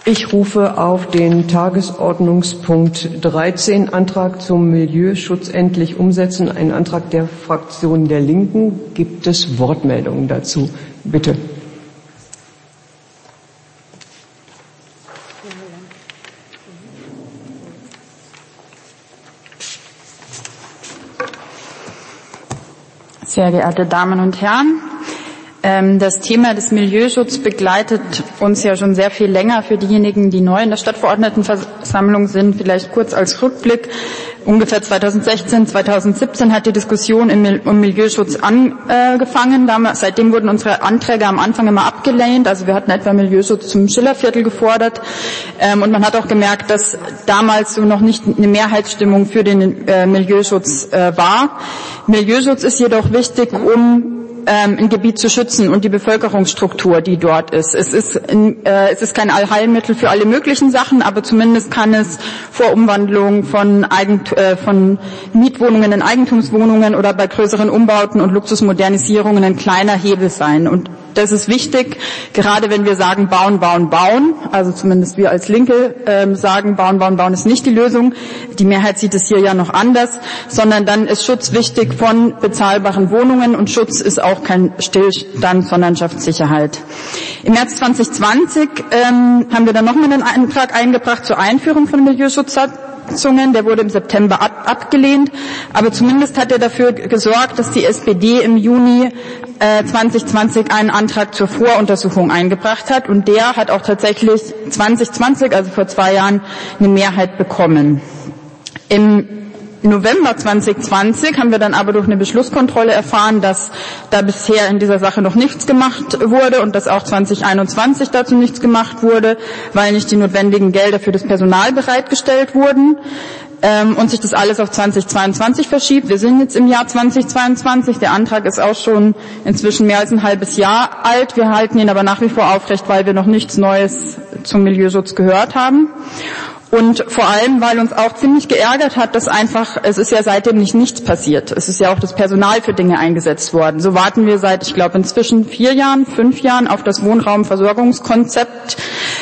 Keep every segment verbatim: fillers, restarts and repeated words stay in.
Ich rufe auf den Tagesordnungspunkt dreizehn, Antrag zum Milieuschutz endlich umsetzen, einen Antrag der Fraktion der Linken. Gibt es Wortmeldungen dazu? Bitte. Sehr geehrte Damen und Herren, das Thema des Milieuschutzes begleitet uns ja schon sehr viel länger. Für diejenigen, die neu in der Stadtverordnetenversammlung sind, vielleicht kurz als Rückblick. Ungefähr zweitausendsechzehn, zweitausendsiebzehn hat die Diskussion um Milieuschutz angefangen. Seitdem wurden unsere Anträge am Anfang immer abgelehnt. Also wir hatten etwa Milieuschutz zum Schillerviertel gefordert. Und man hat auch gemerkt, dass damals so noch nicht eine Mehrheitsstimmung für den Milieuschutz war. Milieuschutz ist jedoch wichtig, um ein Gebiet zu schützen und die Bevölkerungsstruktur, die dort ist. Es ist, äh, es ist kein Allheilmittel für alle möglichen Sachen, aber zumindest kann es vor Umwandlung von, Eigent äh, von Mietwohnungen in Eigentumswohnungen oder bei größeren Umbauten und Luxusmodernisierungen ein kleiner Hebel sein. Und das ist wichtig, gerade wenn wir sagen, bauen, bauen, bauen, also zumindest wir als Linke äh, sagen, bauen, bauen, bauen ist nicht die Lösung. Die Mehrheit sieht es hier ja noch anders, sondern dann ist Schutz wichtig von bezahlbaren Wohnungen und Schutz ist auch kein Stillstand, sondern schafft Sicherheit. Im März zweitausendzwanzig ähm, haben wir dann nochmal einen Antrag eingebracht zur Einführung von Milieuschutzsatzungen. Der wurde im September ab, abgelehnt, aber zumindest hat er dafür gesorgt, dass die S P D im Juni äh, zweitausendzwanzig einen Antrag zur Voruntersuchung eingebracht hat und der hat auch tatsächlich zwanzig zwanzig, also vor zwei Jahren, eine Mehrheit bekommen. Im November zweitausendzwanzig haben wir dann aber durch eine Beschlusskontrolle erfahren, dass da bisher in dieser Sache noch nichts gemacht wurde und dass auch zweitausendeinundzwanzig dazu nichts gemacht wurde, weil nicht die notwendigen Gelder für das Personal bereitgestellt wurden ähm, und sich das alles auf zweitausendzweiundzwanzig verschiebt. Wir sind jetzt im Jahr zweitausendzweiundzwanzig, der Antrag ist auch schon inzwischen mehr als ein halbes Jahr alt. Wir halten ihn aber nach wie vor aufrecht, weil wir noch nichts Neues zum Milieuschutz gehört haben. Und vor allem, weil uns auch ziemlich geärgert hat, dass einfach, es ist ja seitdem nicht nichts passiert. Es ist ja auch das Personal für Dinge eingesetzt worden. So warten wir seit, ich glaube, inzwischen vier Jahren, fünf Jahren auf das Wohnraumversorgungskonzept.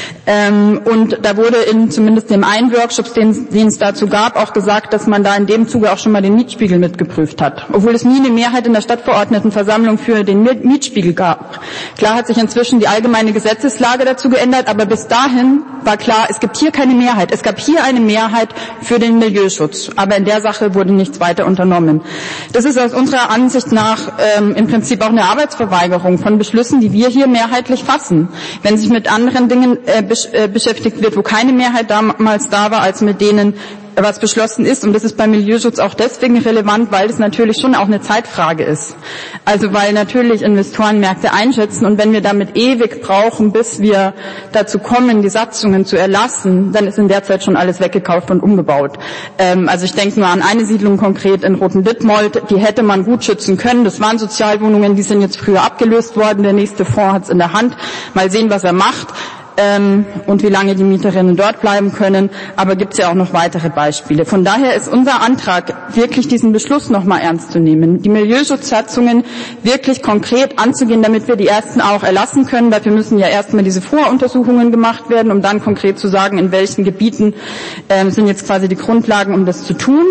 Ähm, und da wurde in zumindest dem einen Workshop, den, den es dazu gab, auch gesagt, dass man da in dem Zuge auch schon mal den Mietspiegel mitgeprüft hat. Obwohl es nie eine Mehrheit in der Stadtverordnetenversammlung für den Mietspiegel gab. Klar hat sich inzwischen die allgemeine Gesetzeslage dazu geändert, aber bis dahin war klar, es gibt hier keine Mehrheit. Es gab hier eine Mehrheit für den Milieuschutz, aber in der Sache wurde nichts weiter unternommen. Das ist aus unserer Ansicht nach ähm, im Prinzip auch eine Arbeitsverweigerung von Beschlüssen, die wir hier mehrheitlich fassen. Wenn sich mit anderen Dingen äh, besch äh, beschäftigt wird, wo keine Mehrheit damals da war, als mit denen was beschlossen ist, und das ist beim Milieuschutz auch deswegen relevant, weil es natürlich schon auch eine Zeitfrage ist. Also weil natürlich Investoren Märkte einschätzen und wenn wir damit ewig brauchen, bis wir dazu kommen, die Satzungen zu erlassen, dann ist in der Zeit schon alles weggekauft und umgebaut. Ähm, also ich denke nur an eine Siedlung konkret in Roten-Dittmold, die hätte man gut schützen können. Das waren Sozialwohnungen, die sind jetzt früher abgelöst worden. Der nächste Fonds hat es in der Hand. Mal sehen, was er macht. Ähm, und wie lange die Mieterinnen dort bleiben können, aber gibt es ja auch noch weitere Beispiele. Von daher ist unser Antrag, wirklich diesen Beschluss nochmal ernst zu nehmen, die Milieuschutzsatzungen wirklich konkret anzugehen, damit wir die ersten auch erlassen können. Dafür müssen ja erstmal diese Voruntersuchungen gemacht werden, um dann konkret zu sagen, in welchen Gebieten ähm, sind jetzt quasi die Grundlagen, um das zu tun.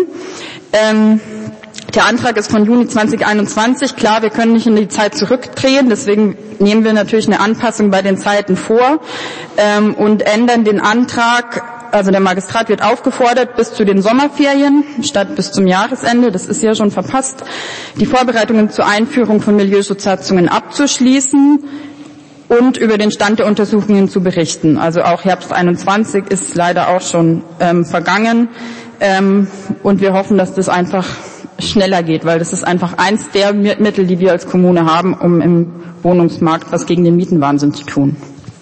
Ähm, Der Antrag ist von Juni zweitausendeinundzwanzig. Klar, wir können nicht in die Zeit zurückdrehen, deswegen nehmen wir natürlich eine Anpassung bei den Zeiten vor ähm, und ändern den Antrag. Also der Magistrat wird aufgefordert, bis zu den Sommerferien statt bis zum Jahresende, das ist ja schon verpasst, die Vorbereitungen zur Einführung von Milieuschutzsatzungen abzuschließen und über den Stand der Untersuchungen zu berichten. Also auch Herbst einundzwanzig ist leider auch schon ähm, vergangen ähm, und wir hoffen, dass das einfach schneller geht, weil das ist einfach eins der Mittel, die wir als Kommune haben, um im Wohnungsmarkt was gegen den Mietenwahnsinn zu tun.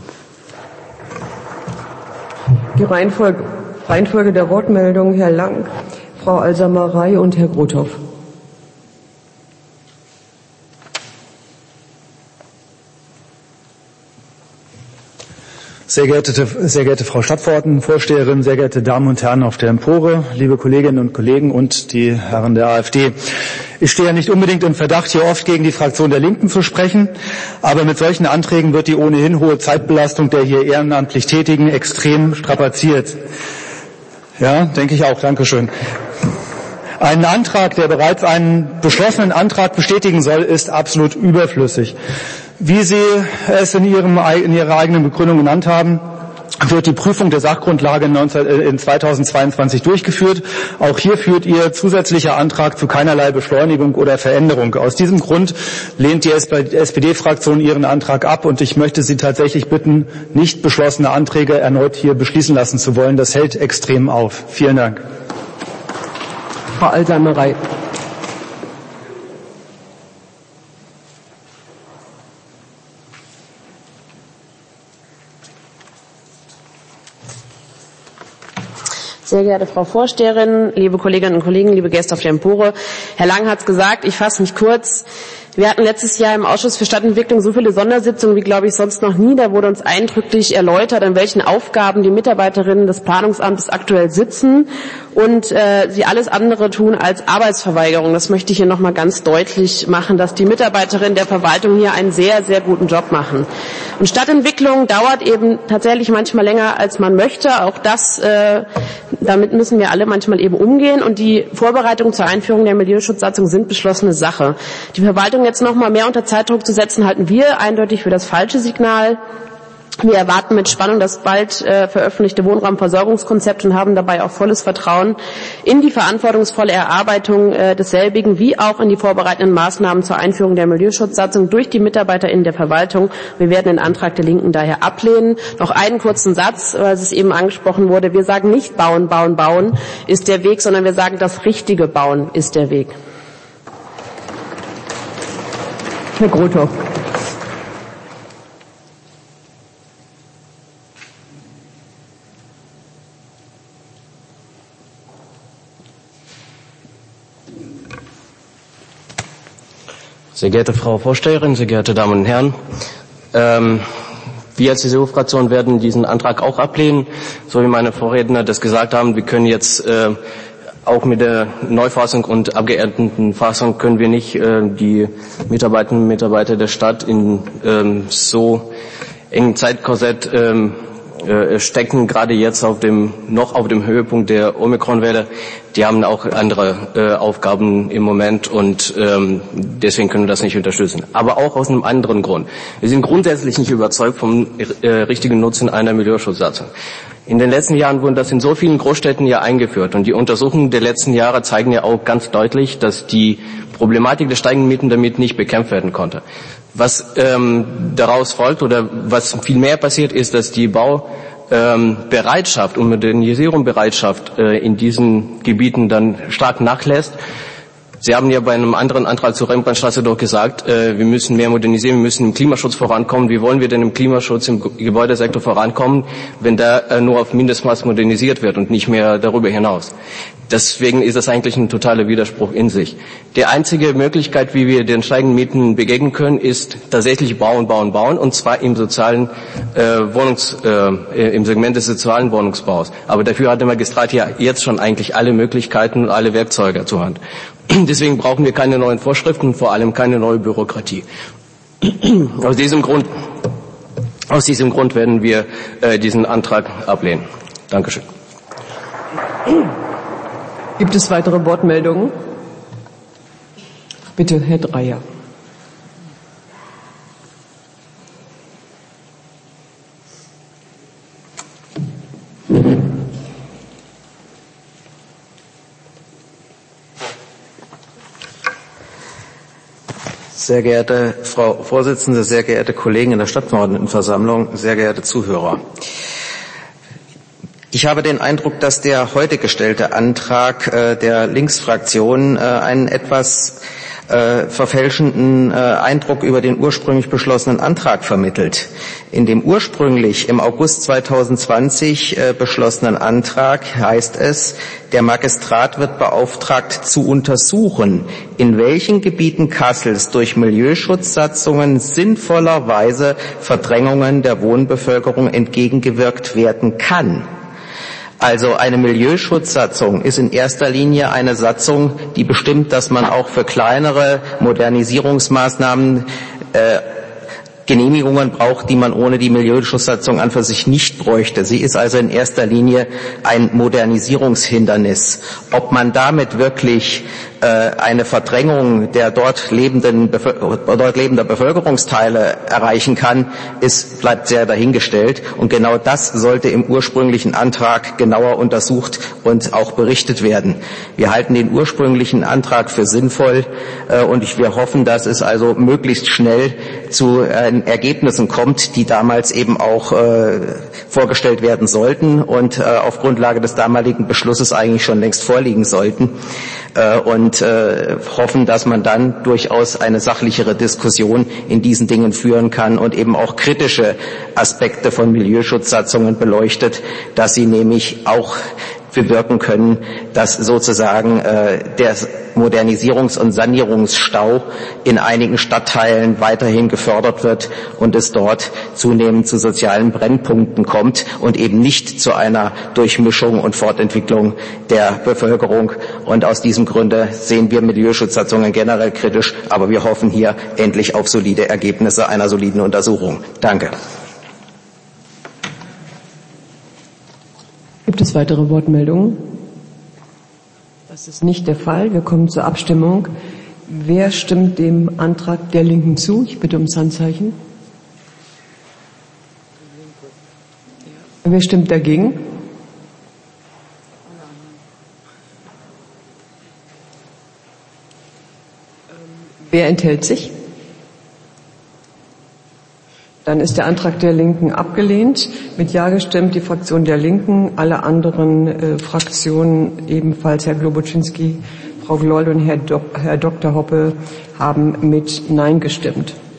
Die Reihenfolge, Reihenfolge der Wortmeldungen, Herr Lang, Frau Al-Samarrai und Herr Grothoff. Sehr geehrte, sehr geehrte Frau Stadtverordnetenvorsteherin, sehr geehrte Damen und Herren auf der Empore, liebe Kolleginnen und Kollegen und die Herren der AfD. Ich stehe ja nicht unbedingt im Verdacht, hier oft gegen die Fraktion der Linken zu sprechen, aber mit solchen Anträgen wird die ohnehin hohe Zeitbelastung der hier ehrenamtlich Tätigen extrem strapaziert. Ja, denke ich auch. Dankeschön. Ein Antrag, der bereits einen beschlossenen Antrag bestätigen soll, ist absolut überflüssig. Wie Sie es in, Ihrem, in Ihrer eigenen Begründung genannt haben, wird die Prüfung der Sachgrundlage in zweitausendzweiundzwanzig durchgeführt. Auch hier führt Ihr zusätzlicher Antrag zu keinerlei Beschleunigung oder Veränderung. Aus diesem Grund lehnt die S P D-Fraktion Ihren Antrag ab und ich möchte Sie tatsächlich bitten, nicht beschlossene Anträge erneut hier beschließen lassen zu wollen. Das hält extrem auf. Vielen Dank. Frau Alsamerey. Sehr geehrte Frau Vorsteherin, liebe Kolleginnen und Kollegen, liebe Gäste auf der Empore. Herr Lang hat es gesagt, ich fasse mich kurz. Wir hatten letztes Jahr im Ausschuss für Stadtentwicklung so viele Sondersitzungen wie, glaube ich, sonst noch nie. Da wurde uns eindrücklich erläutert, an welchen Aufgaben die Mitarbeiterinnen des Planungsamtes aktuell sitzen und äh, sie alles andere tun als Arbeitsverweigerung. Das möchte ich hier nochmal ganz deutlich machen, dass die Mitarbeiterinnen der Verwaltung hier einen sehr, sehr guten Job machen. Und Stadtentwicklung dauert eben tatsächlich manchmal länger, als man möchte. Auch das, äh, damit müssen wir alle manchmal eben umgehen. Und die Vorbereitungen zur Einführung der Milieuschutzsatzung sind beschlossene Sache. Die Verwaltung jetzt noch mal mehr unter Zeitdruck zu setzen, halten wir eindeutig für das falsche Signal. Wir erwarten mit Spannung das bald äh, veröffentlichte Wohnraumversorgungskonzept und haben dabei auch volles Vertrauen in die verantwortungsvolle Erarbeitung äh, desselbigen, wie auch in die vorbereitenden Maßnahmen zur Einführung der Milieuschutzsatzung durch die MitarbeiterInnen der Verwaltung. Wir werden den Antrag der Linken daher ablehnen. Noch einen kurzen Satz, weil es eben angesprochen wurde. Wir sagen nicht bauen, bauen, bauen ist der Weg, sondern wir sagen, das richtige Bauen ist der Weg. Herr Grothoff. Sehr geehrte Frau Vorsteherin, sehr geehrte Damen und Herren, ähm, wir als C S U-Fraktion werden diesen Antrag auch ablehnen, so wie meine Vorredner das gesagt haben. Wir können jetzt äh, auch mit der Neufassung und abgeänderten Fassung können wir nicht äh, die Mitarbeiterinnen und Mitarbeiter der Stadt in ähm, so engen Zeitkorsett ähm, stecken, gerade jetzt auf dem noch auf dem Höhepunkt der Omikron-Welle. Die haben auch andere äh, Aufgaben im Moment und ähm, deswegen können wir das nicht unterstützen. Aber auch aus einem anderen Grund. Wir sind grundsätzlich nicht überzeugt vom äh, richtigen Nutzen einer Milieuschutzsatzung. In den letzten Jahren wurden das in so vielen Großstädten ja eingeführt und die Untersuchungen der letzten Jahre zeigen ja auch ganz deutlich, dass die Problematik der steigenden Mieten damit nicht bekämpft werden konnte. Was ähm, daraus folgt oder was viel mehr passiert ist, dass die Baubereitschaft ähm, und Modernisierungsbereitschaft äh, in diesen Gebieten dann stark nachlässt. Sie haben ja bei einem anderen Antrag zur Rembrandtstraße doch gesagt, äh, wir müssen mehr modernisieren, wir müssen im Klimaschutz vorankommen. Wie wollen wir denn im Klimaschutz im Gebäudesektor vorankommen, wenn da äh, nur auf Mindestmaß modernisiert wird und nicht mehr darüber hinaus? Deswegen ist das eigentlich ein totaler Widerspruch in sich. Die einzige Möglichkeit, wie wir den steigenden Mieten begegnen können, ist tatsächlich bauen, bauen, bauen, und zwar im sozialen äh, Wohnungs, äh, im Segment des sozialen Wohnungsbaus. Aber dafür hat der Magistrat ja jetzt schon eigentlich alle Möglichkeiten und alle Werkzeuge zur Hand. Deswegen brauchen wir keine neuen Vorschriften und vor allem keine neue Bürokratie. Aus diesem Grund, aus diesem Grund werden wir äh, diesen Antrag ablehnen. Dankeschön. Gibt es weitere Wortmeldungen? Bitte, Herr Dreyer. Sehr geehrte Frau Vorsitzende, sehr geehrte Kollegen in der Stadtverordnetenversammlung, sehr geehrte Zuhörer. Ich habe den Eindruck, dass der heute gestellte Antrag äh, der Linksfraktion äh, einen etwas äh, verfälschenden äh, Eindruck über den ursprünglich beschlossenen Antrag vermittelt. In dem ursprünglich im August zweitausendzwanzig äh, beschlossenen Antrag heißt es, der Magistrat wird beauftragt zu untersuchen, in welchen Gebieten Kassels durch Milieuschutzsatzungen sinnvollerweise Verdrängungen der Wohnbevölkerung entgegengewirkt werden kann. Also eine Milieuschutzsatzung ist in erster Linie eine Satzung, die bestimmt, dass man auch für kleinere Modernisierungsmaßnahmen äh, Genehmigungen braucht, die man ohne die Milieuschutzsatzung an für sich nicht bräuchte. Sie ist also in erster Linie ein Modernisierungshindernis. Ob man damit wirklich äh, eine Verdrängung der dort lebenden dort lebender Bevölkerungsteile erreichen kann, ist bleibt sehr dahingestellt. Und genau das sollte im ursprünglichen Antrag genauer untersucht und auch berichtet werden. Wir halten den ursprünglichen Antrag für sinnvoll äh, und wir hoffen, dass es also möglichst schnell zu äh, Ergebnissen kommt, die damals eben auch äh, vorgestellt werden sollten und äh, auf Grundlage des damaligen Beschlusses eigentlich schon längst vorliegen sollten äh, und äh, hoffen, dass man dann durchaus eine sachlichere Diskussion in diesen Dingen führen kann und eben auch kritische Aspekte von Milieuschutzsatzungen beleuchtet, dass sie nämlich auch bewirken können, dass sozusagen äh, der Modernisierungs- und Sanierungsstau in einigen Stadtteilen weiterhin gefördert wird und es dort zunehmend zu sozialen Brennpunkten kommt und eben nicht zu einer Durchmischung und Fortentwicklung der Bevölkerung. Und aus diesem Grunde sehen wir Milieuschutzsatzungen generell kritisch, aber wir hoffen hier endlich auf solide Ergebnisse einer soliden Untersuchung. Danke. Gibt es weitere Wortmeldungen? Das ist nicht der Fall. Wir kommen zur Abstimmung. Wer stimmt dem Antrag der Linken zu? Ich bitte ums Handzeichen. Wer stimmt dagegen? Wer enthält sich? Dann ist der Antrag der Linken abgelehnt. Mit Ja gestimmt die Fraktion der Linken, alle anderen äh, Fraktionen, ebenfalls Herr Globoczynski, Frau Gloll und Herr, Dok- Herr Doktor Hoppe, haben mit Nein gestimmt.